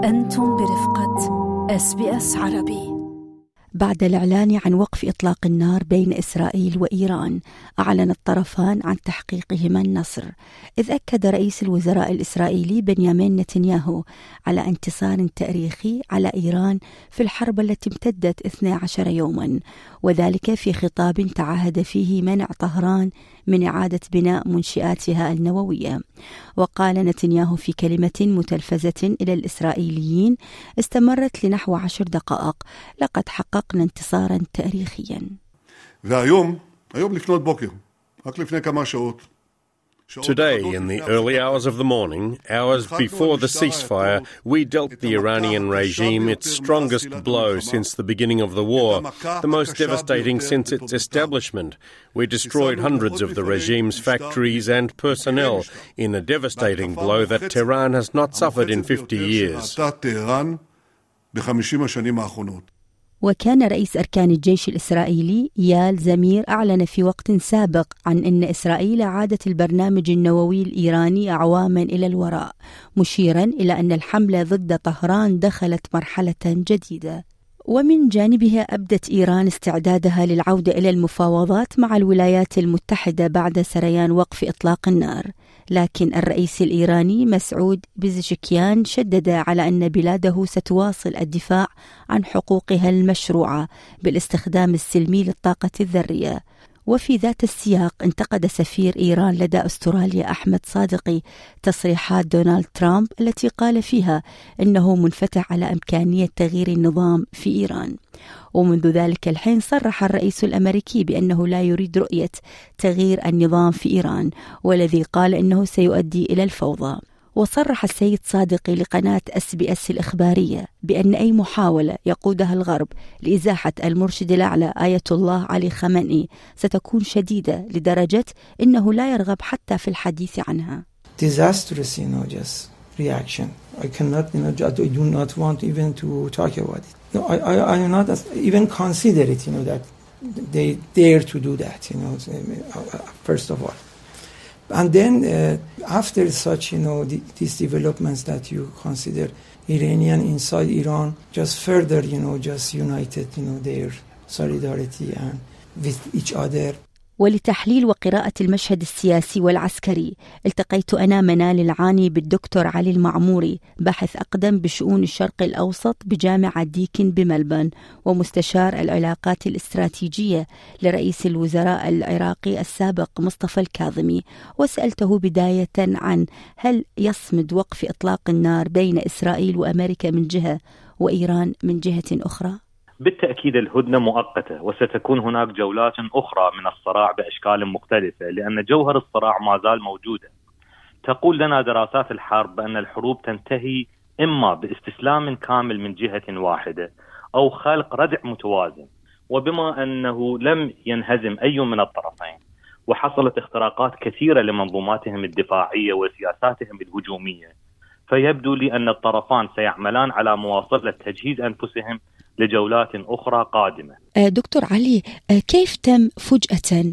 أنتم برفقة SBS عربي. بعد الإعلان عن وقف إطلاق النار بين إسرائيل وإيران، أعلن الطرفان عن تحقيقهما النصر، إذ أكد رئيس الوزراء الإسرائيلي بنيامين نتنياهو على انتصار تاريخي على إيران في الحرب التي امتدت 12 يوما، وذلك في خطاب تعهد فيه منع طهران من إعادة بناء منشآتها النووية. وقال نتنياهو في كلمة متلفزة إلى الإسرائيليين استمرت لنحو 10 دقائق: لقد حققنا انتصارا تاريخيا. Today, in the early hours of the morning, hours before the ceasefire, we dealt the Iranian regime its strongest blow since the beginning of the war, the most devastating since its establishment. We destroyed hundreds of the regime's factories and personnel in a devastating blow that Tehran has not suffered in 50 years. وكان رئيس أركان الجيش الإسرائيلي يال زمير أعلن في وقت سابق عن أن إسرائيل عادت البرنامج النووي الإيراني أعواما إلى الوراء، مشيرا إلى أن الحملة ضد طهران دخلت مرحلة جديدة. ومن جانبها أبدت إيران استعدادها للعودة إلى المفاوضات مع الولايات المتحدة بعد سريان وقف إطلاق النار، لكن الرئيس الإيراني مسعود بيزشكيان شدد على أن بلاده ستواصل الدفاع عن حقوقها المشروعة بالاستخدام السلمي للطاقة الذرية. وفي ذات السياق انتقد سفير إيران لدى أستراليا أحمد صادقي تصريحات دونالد ترامب التي قال فيها إنه منفتح على إمكانية تغيير النظام في إيران. ومنذ ذلك الحين صرح الرئيس الأمريكي بأنه لا يريد رؤية تغيير النظام في إيران، والذي قال إنه سيؤدي إلى الفوضى. وصرح السيد صادقي لقناة SBS الإخبارية بأن أي محاولة يقودها الغرب لإزاحة المرشد الأعلى آية الله علي خامنئي ستكون شديدة لدرجة إنه لا يرغب حتى في الحديث عنها. Disastrous, just reaction. I cannot, I do not want even to talk about it. No, I am not even consider it, that they dare to do that, first of all. And then after such, these developments that you consider Iranian inside Iran just further, just united, their solidarity and with each other. ولتحليل وقراءة المشهد السياسي والعسكري التقيت أنا منال العاني بالدكتور علي المعموري، باحث أقدم بشؤون الشرق الأوسط بجامعة ديكن بملبورن ومستشار العلاقات الاستراتيجية لرئيس الوزراء العراقي السابق مصطفى الكاظمي، وسألته بداية عن هل يصمد وقف إطلاق النار بين إسرائيل وأمريكا من جهة وإيران من جهة أخرى؟ بالتأكيد الهدنة مؤقتة، وستكون هناك جولات أخرى من الصراع بأشكال مختلفة، لأن جوهر الصراع ما زال موجودا. تقول لنا دراسات الحرب بأن الحروب تنتهي إما باستسلام كامل من جهة واحدة أو خلق ردع متوازن، وبما أنه لم ينهزم أي من الطرفين وحصلت اختراقات كثيرة لمنظوماتهم الدفاعية وسياساتهم الهجومية، فيبدو لي أن الطرفان سيعملان على مواصلة تجهيز أنفسهم لجولات أخرى قادمة. دكتور علي، كيف تم فجأة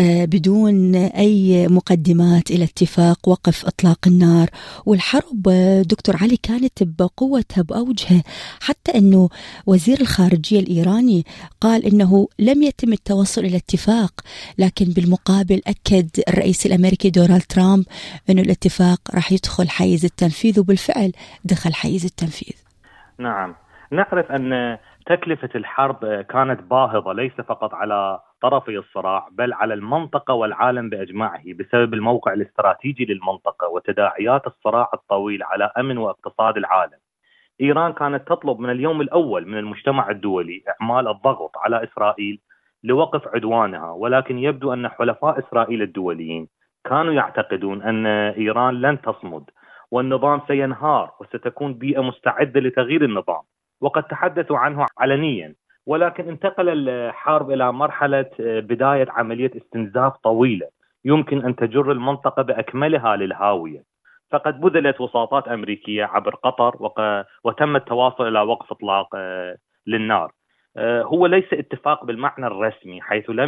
بدون أي مقدمات إلى اتفاق وقف إطلاق النار؟ والحرب دكتور علي كانت بقوتها بأوجها، حتى أنه وزير الخارجية الإيراني قال أنه لم يتم التوصل إلى اتفاق، لكن بالمقابل أكد الرئيس الأمريكي دونالد ترامب أنه الاتفاق راح يدخل حيز التنفيذ، وبالفعل دخل حيز التنفيذ. نعم، نعرف أن تكلفة الحرب كانت باهظة ليس فقط على طرفي الصراع بل على المنطقة والعالم بأجمعه بسبب الموقع الاستراتيجي للمنطقة وتداعيات الصراع الطويل على أمن واقتصاد العالم. إيران كانت تطلب من اليوم الأول من المجتمع الدولي إعمال الضغط على إسرائيل لوقف عدوانها، ولكن يبدو أن حلفاء إسرائيل الدوليين كانوا يعتقدون أن إيران لن تصمد والنظام سينهار وستكون بيئة مستعدة لتغيير النظام، وقد تحدثوا عنه علنيا. ولكن انتقل الحرب إلى مرحلة بداية عملية استنزاف طويلة يمكن أن تجر المنطقة بأكملها للهاوية. فقد بذلت وساطات أمريكية عبر قطر وتم التواصل إلى وقف إطلاق للنار. هو ليس اتفاق بالمعنى الرسمي، حيث لم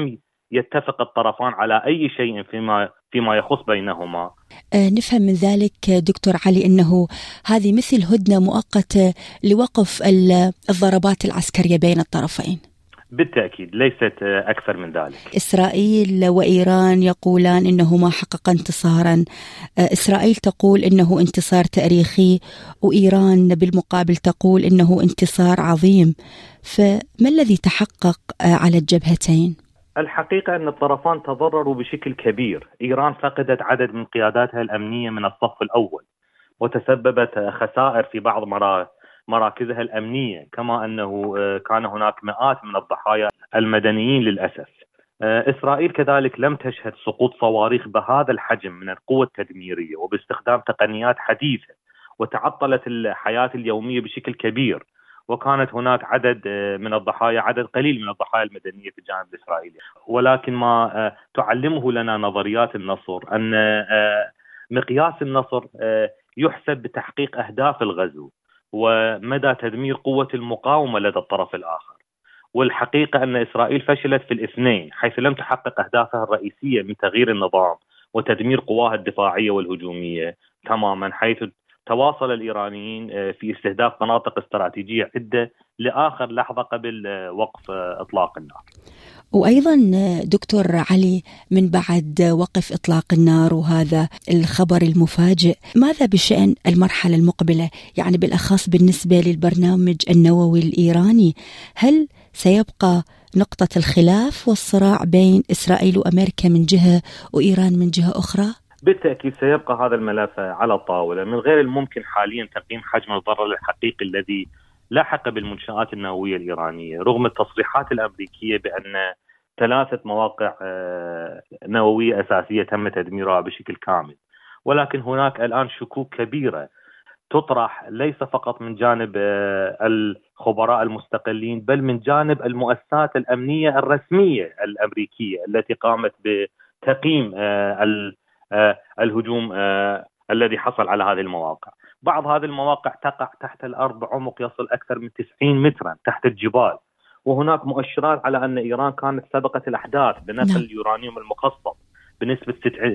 يتفق الطرفان على أي شيء فيما يخص بينهما. نفهم من ذلك دكتور علي أنه هذه مثل هدنة مؤقتة لوقف الضربات العسكرية بين الطرفين. بالتأكيد ليست أكثر من ذلك. إسرائيل وإيران يقولان إنه ما حقق انتصارا، إسرائيل تقول إنه انتصار تاريخي، وإيران بالمقابل تقول إنه انتصار عظيم، فما الذي تحقق على الجبهتين؟ الحقيقة أن الطرفان تضرروا بشكل كبير. إيران فقدت عدد من قياداتها الأمنية من الصف الأول، وتسببت خسائر في بعض مراكزها الأمنية، كما أنه كان هناك مئات من الضحايا المدنيين للأسف. إسرائيل كذلك لم تشهد سقوط صواريخ بهذا الحجم من القوة التدميرية وباستخدام تقنيات حديثة، وتعطلت الحياة اليومية بشكل كبير، وكانت هناك عدد قليل من الضحايا المدنية في الجانب الإسرائيلي. ولكن ما تعلمه لنا نظريات النصر أن مقياس النصر يحسب بتحقيق أهداف الغزو ومدى تدمير قوة المقاومة لدى الطرف الآخر. والحقيقة أن إسرائيل فشلت في الاثنين، حيث لم تحقق أهدافها الرئيسية من تغيير النظام وتدمير قواها الدفاعية والهجومية تماما، حيث تواصل الإيرانيين في استهداف مناطق استراتيجية عدة لآخر لحظة قبل وقف إطلاق النار. وأيضا دكتور علي، من بعد وقف إطلاق النار وهذا الخبر المفاجئ، ماذا بشأن المرحلة المقبلة؟ يعني بالأخص بالنسبة للبرنامج النووي الإيراني، هل سيبقى نقطة الخلاف والصراع بين إسرائيل وأمريكا من جهة وإيران من جهة أخرى؟ بالتأكيد سيبقى هذا الملف على الطاولة. من غير الممكن حاليا تقييم حجم الضرر الحقيقي الذي لاحق بالمنشآت النووية الإيرانية، رغم التصريحات الأمريكية بأن 3 مواقع نووية أساسية تم تدميرها بشكل كامل. ولكن هناك الآن شكوك كبيرة تطرح ليس فقط من جانب الخبراء المستقلين، بل من جانب المؤسسات الأمنية الرسمية الأمريكية التي قامت بتقييم الهجوم الذي حصل على هذه المواقع. بعض هذه المواقع تقع تحت الأرض بعمق يصل أكثر من 90 مترا تحت الجبال، وهناك مؤشرات على أن إيران كانت سبقت الأحداث بنقل اليورانيوم المخصب بنسبة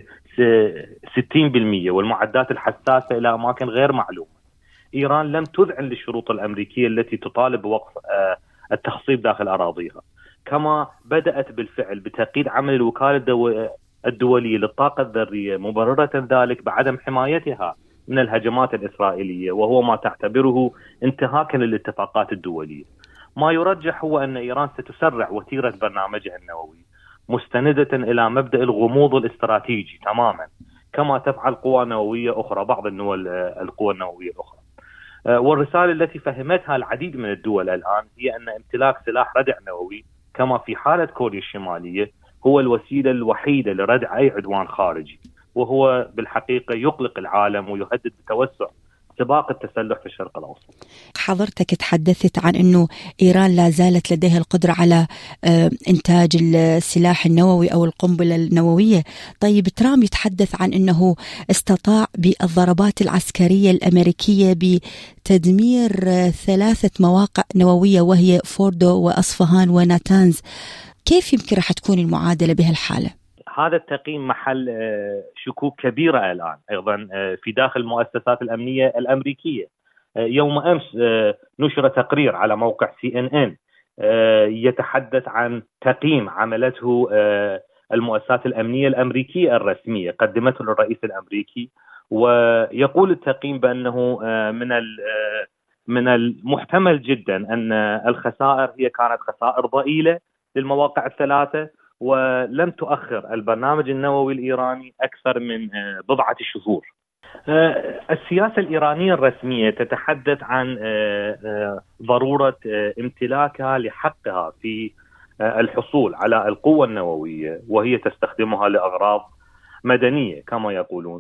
60% والمعدات الحساسة إلى أماكن غير معلومة. إيران لم تذعن للشروط الأمريكية التي تطالب بوقف التخصيب داخل أراضيها، كما بدأت بالفعل بتقييد عمل الوكالة الدولية للطاقة الذرية، مبررة ذلك بعدم حمايتها من الهجمات الإسرائيلية، وهو ما تعتبره انتهاكا للاتفاقات الدولية. ما يرجح هو أن إيران ستسرع وتيرة برنامجها النووي مستندة إلى مبدأ الغموض الاستراتيجي تماما، كما تفعل قوى نووية أخرى، بعض القوى النووية الأخرى. والرسالة التي فهمتها العديد من الدول الآن هي أن امتلاك سلاح ردع نووي كما في حالة كوريا الشمالية هو الوسيلة الوحيدة لردع أي عدوان خارجي، وهو بالحقيقة يقلق العالم ويهدد بتوسع سباق التسلح في الشرق الأوسط. حضرتك تحدثت عن أنه إيران لا زالت لديها القدرة على إنتاج السلاح النووي أو القنبلة النووية. طيب ترامب يتحدث عن أنه استطاع بالضربات العسكرية الأمريكية بتدمير 3 مواقع نووية وهي فوردو وأصفهان وناتانز. كيف يمكن راح تكون المعادلة بهالحالة؟ هذا التقييم محل شكوك كبيرة الآن أيضا في داخل المؤسسات الأمنية الأمريكية. يوم أمس نشر تقرير على موقع CNN يتحدث عن تقييم عملته المؤسسات الأمنية الأمريكية الرسمية قدمته للرئيس الأمريكي، ويقول التقييم بأنه من المحتمل جدا أن الخسائر هي كانت خسائر ضئيلة للمواقع ال3، ولم تؤخر البرنامج النووي الإيراني أكثر من بضعة شهور. السياسة الإيرانية الرسمية تتحدث عن ضرورة امتلاكها لحقها في الحصول على القوة النووية، وهي تستخدمها لأغراض مدنية كما يقولون.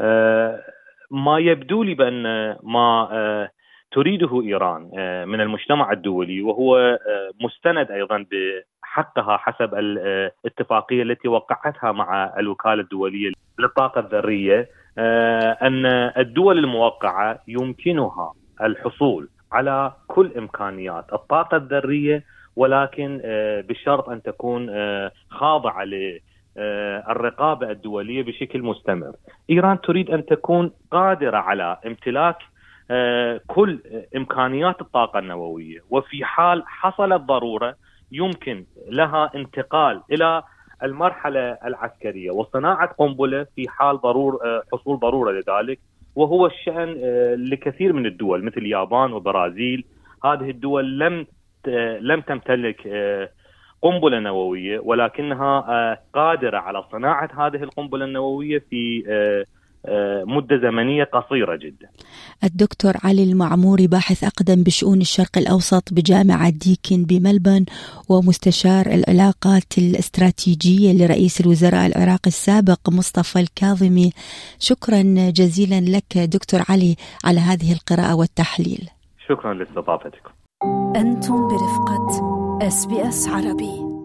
ما يبدو لي بأن ما تريده إيران من المجتمع الدولي، وهو مستند أيضا بحقها حسب الاتفاقية التي وقعتها مع الوكالة الدولية للطاقة الذرية، أن الدول الموقعة يمكنها الحصول على كل إمكانيات الطاقة الذرية ولكن بشرط أن تكون خاضعة للرقابة الدولية بشكل مستمر. إيران تريد أن تكون قادرة على امتلاك كل إمكانيات الطاقة النووية، وفي حال حصلت ضرورة يمكن لها انتقال إلى المرحلة العسكرية وصناعة قنبلة في حال حصول ضرورة لذلك، وهو الشأن لكثير من الدول مثل اليابان وبرازيل. هذه الدول لم تمتلك قنبلة نووية، ولكنها قادرة على صناعة هذه القنبلة النووية في مدة زمنية قصيرة جدا. الدكتور علي المعموري، باحث أقدم بشؤون الشرق الأوسط بجامعة ديكن بملبورن ومستشار العلاقات الاستراتيجية لرئيس الوزراء العراقي السابق مصطفى الكاظمي، شكرا جزيلا لك دكتور علي على هذه القراءة والتحليل. شكرا لاستضافتكم. أنتم برفقة SBS عربي.